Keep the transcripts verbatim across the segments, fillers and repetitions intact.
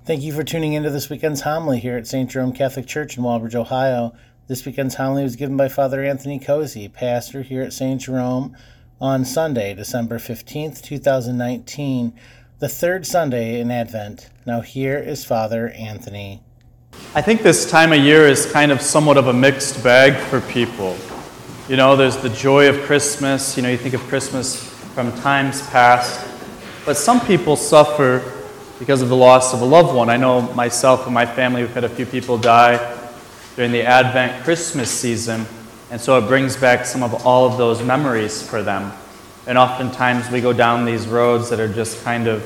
Thank you for tuning into this weekend's homily here at Saint Jerome Catholic Church in Walbridge, Ohio. This weekend's homily was given by Father Anthony Cozy, pastor here at Saint Jerome, on Sunday, December fifteenth, twenty nineteen, the third Sunday in Advent. Now here is Father Anthony. I think this time of year is kind of somewhat of a mixed bag for people. You know, there's the joy of Christmas. You know, you think of Christmas from times past. But some people suffer because of the loss of a loved one. I know myself and my family, we've had a few people die during the Advent Christmas season, and so it brings back some of all of those memories for them. And oftentimes we go down these roads that are just kind of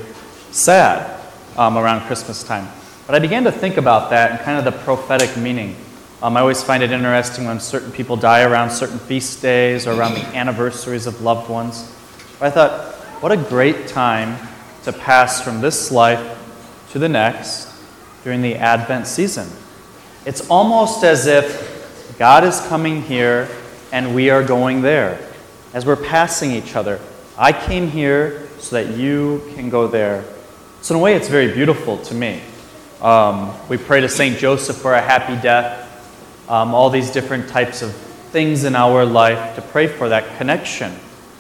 sad um, around Christmas time. But I began to think about that and kind of the prophetic meaning. Um, I always find it interesting when certain people die around certain feast days or around the anniversaries of loved ones. But I thought, what a great time to pass from this life to the next during the Advent season. It's almost as if God is coming here and we are going there as we're passing each other. I came here so that you can go there. So in a way, it's very beautiful to me. Um, we pray to Saint Joseph for a happy death, um, all these different types of things in our life to pray for that connection.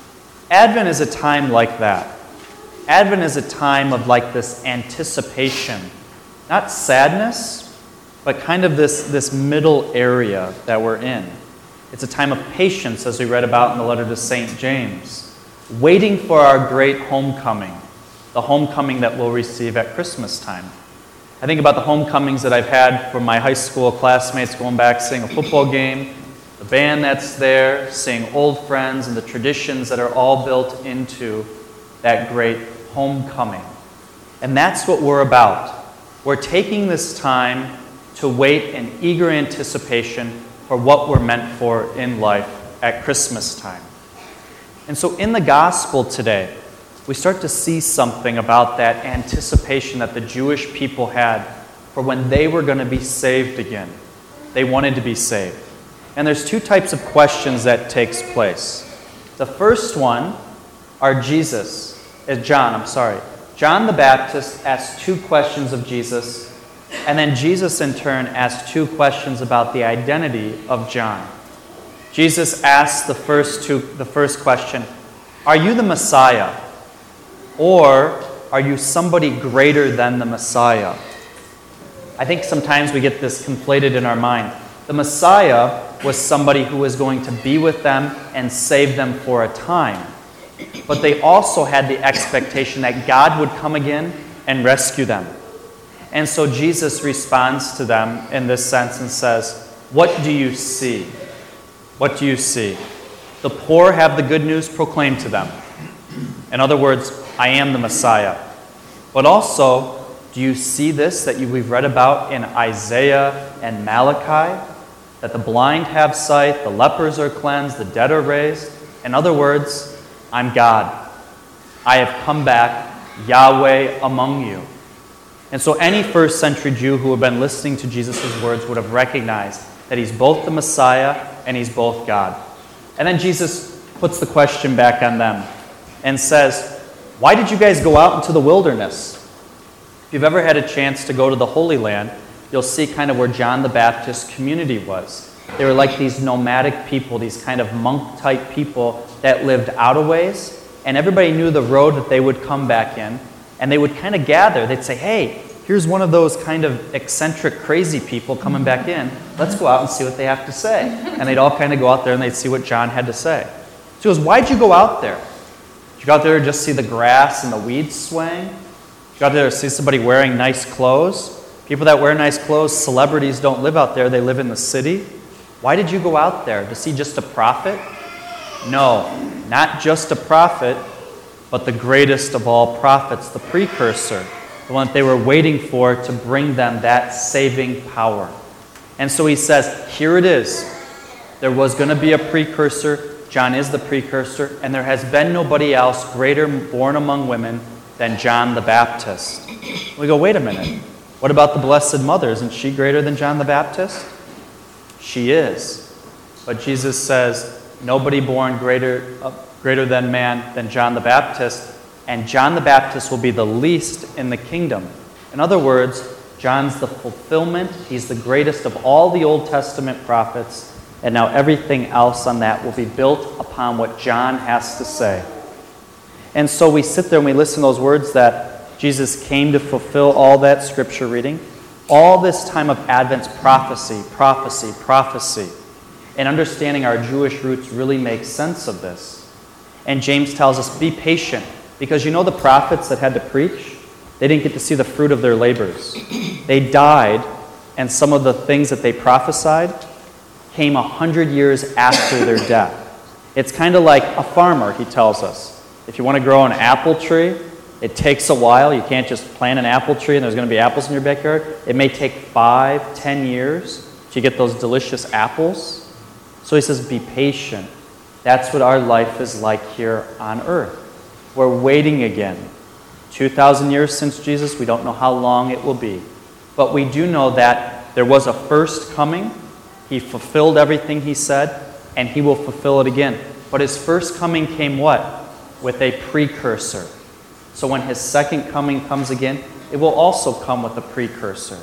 Advent is a time like that. Advent is a time of like this anticipation, not sadness, but kind of this, this middle area that we're in. It's a time of patience, as we read about in the letter to Saint James, waiting for our great homecoming, the homecoming that we'll receive at Christmas time. I think about the homecomings that I've had from my high school classmates going back, seeing a football game, the band that's there, seeing old friends, and the traditions that are all built into that great homecoming. And that's what we're about. We're taking this time to wait in eager anticipation for what we're meant for in life at Christmas time. And so in the gospel today, we start to see something about that anticipation that the Jewish people had for when they were going to be saved again. They wanted to be saved. And there's two types of questions that takes place. The first one are Jesus, uh, John, I'm sorry. John the Baptist asked two questions of Jesus, and then Jesus in turn asked two questions about the identity of John. Jesus asked the first two, the first question, "Are you the Messiah? Or are you somebody greater than the Messiah?" I think sometimes we get this conflated in our mind. The Messiah was somebody who was going to be with them and save them for a time. But they also had the expectation that God would come again and rescue them. And so Jesus responds to them in this sense and says, "What do you see? What do you see? The poor have the good news proclaimed to them." In other words, I am the Messiah. But also, do you see this that you, we've read about in Isaiah and Malachi? That the blind have sight, the lepers are cleansed, the dead are raised. In other words, I'm God. I have come back, Yahweh among you. And so any first century Jew who had been listening to Jesus' words would have recognized that he's both the Messiah and he's both God. And then Jesus puts the question back on them and says, "Why did you guys go out into the wilderness?" If you've ever had a chance to go to the Holy Land, you'll see kind of where John the Baptist's community was. They were like these nomadic people, these kind of monk-type people that lived out a ways, and everybody knew the road that they would come back in, and they would kind of gather. They'd say, "Hey, here's one of those kind of eccentric, crazy people coming back in. Let's go out and see what they have to say." And they'd all kind of go out there and they'd see what John had to say. So he goes, "Why'd you go out there? Did you go out there to just see the grass and the weeds swaying? Did you go out there to see somebody wearing nice clothes? People that wear nice clothes, celebrities don't live out there, they live in the city. Why did you go out there? To see just a prophet?" No, not just a prophet, but the greatest of all prophets, the precursor, the one that they were waiting for to bring them that saving power. And so he says, here it is. There was going to be a precursor. John is the precursor, and there has been nobody else greater born among women than John the Baptist. We go, wait a minute. What about the Blessed Mother? Isn't she greater than John the Baptist? She is. But Jesus says, nobody born greater, uh, greater than man than John the Baptist, and John the Baptist will be the least in the kingdom. In other words, John's the fulfillment. He's the greatest of all the Old Testament prophets, and now everything else on that will be built upon what John has to say. And so we sit there and we listen to those words that Jesus came to fulfill all that scripture reading. All this time of Advent's prophecy, prophecy, prophecy. And understanding our Jewish roots really makes sense of this. And James tells us, be patient. Because you know the prophets that had to preach? They didn't get to see the fruit of their labors. They died, and some of the things that they prophesied came a hundred years after their death. It's kind of like a farmer, he tells us. If you want to grow an apple tree, it takes a while. You can't just plant an apple tree and there's going to be apples in your backyard. It may take five, ten years to get those delicious apples. So he says, be patient. That's what our life is like here on earth. We're waiting again. two thousand years since Jesus, we don't know how long it will be. But we do know that there was a first coming. He fulfilled everything he said, and he will fulfill it again. But his first coming came what? With a precursor. So when his second coming comes again, it will also come with a precursor.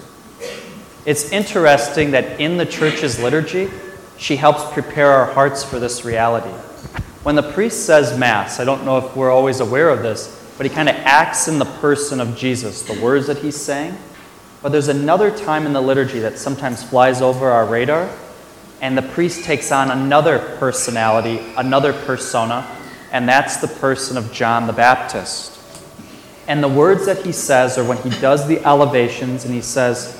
It's interesting that in the church's liturgy, she helps prepare our hearts for this reality. When the priest says Mass, I don't know if we're always aware of this, but he kind of acts in the person of Jesus, the words that he's saying. But there's another time in the liturgy that sometimes flies over our radar, and the priest takes on another personality, another persona, and that's the person of John the Baptist. And the words that he says are when he does the elevations and he says,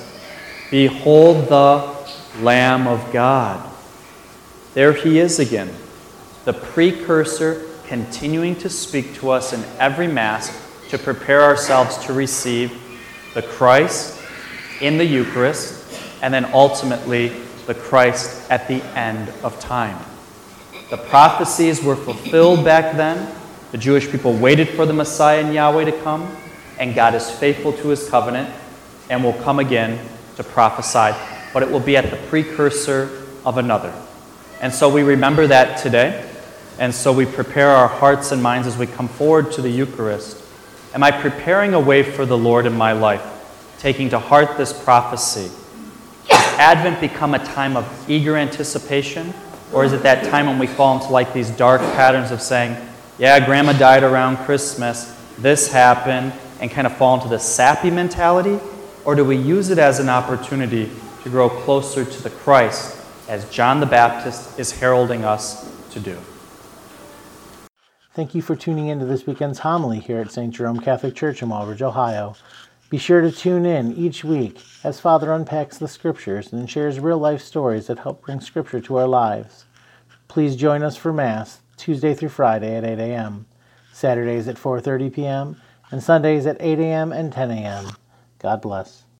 behold the Lamb of God. There he is again, the precursor continuing to speak to us in every Mass to prepare ourselves to receive the Christ in the Eucharist and then ultimately the Christ at the end of time. The prophecies were fulfilled back then. The Jewish people waited for the Messiah and Yahweh to come, and God is faithful to his covenant and will come again to prophesy, but it will be at the precursor of another. And so we remember that today, and so we prepare our hearts and minds as we come forward to the Eucharist. Am I preparing a way for the Lord in my life, taking to heart this prophecy? Does Advent become a time of eager anticipation, or is it that time when we fall into like these dark patterns of saying, yeah, Grandma died around Christmas, this happened, and kind of fall into the sappy mentality? Or do we use it as an opportunity to grow closer to the Christ as John the Baptist is heralding us to do? Thank you for tuning in to this weekend's homily here at Saint Jerome Catholic Church in Walbridge, Ohio. Be sure to tune in each week as Father unpacks the Scriptures and shares real-life stories that help bring Scripture to our lives. Please join us for Mass Tuesday through Friday at eight a.m., Saturdays at four thirty p.m., and Sundays at eight a.m. and ten a.m. God bless.